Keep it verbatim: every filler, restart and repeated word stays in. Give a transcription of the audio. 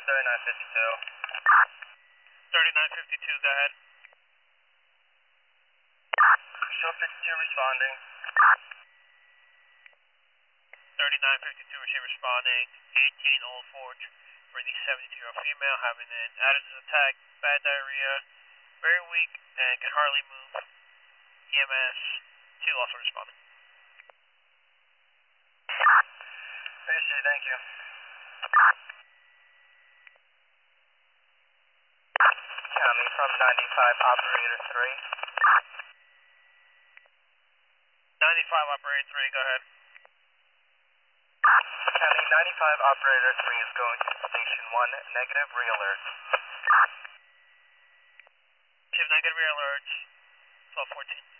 thirty-nine fifty-two. thirty-nine fifty-two, go ahead. Show fifty-two responding. thirty-nine fifty-two, receive responding. eighteen Old Forge for the seventy-two-year-old female having an attitude attack, bad diarrhea, very weak, and can hardly move. E M S two also responding. Appreciate it, thank you. County from ninety-five, operator three. ninety-five, operator three, go ahead. County ninety-five, operator three is going to station one, negative re-alert. Negative rear alerts, twelve fourteen.